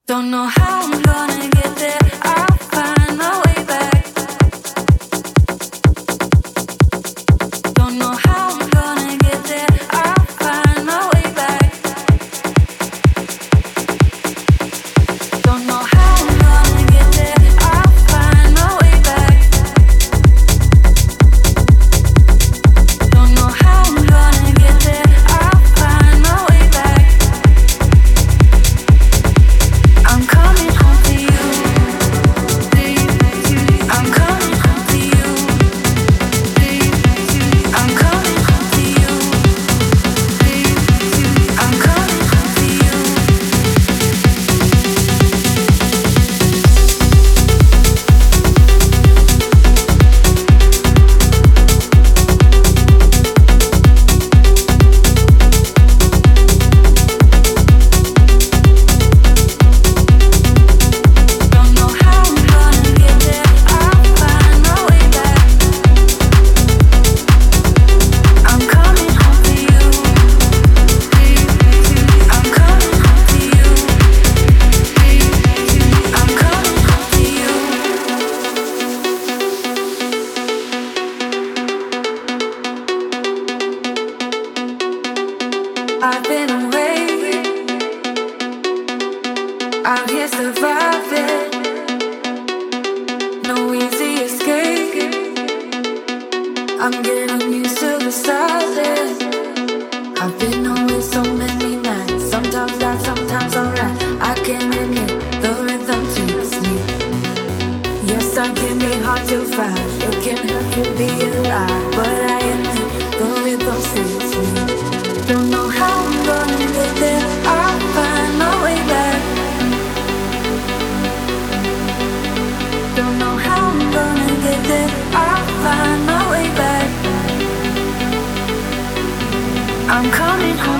Don't know how I'm gonna get there. I'll find my way back. Don't know how I'm gonna get there. I'll find my way back. Don't know how I'm gonna get there. I'll find my way back. Don't know how I'm gonna get there. I'll find my way back. I'm coming home to you. I'm coming home to you. I'm coming home to you. I'm coming home to you. Don't know how I'm gonna get there. I'll find my way back. I'm coming home to you. I'm coming home to you. I'm coming home to you. I've been away, out here surviving. No easy escape. I'm getting used to the silence. I've been away so many nights. Sometimes bad, sometimes alright. I can't admit the rhythm takes me. Yes, I can be hard to find. It can hurt to be alive, but I admit the rhythm takes me. Don't know how I'm gonna get there. I'll find my way back. Don't know how I'm gonna get there. I'll find my way back. I'm coming home.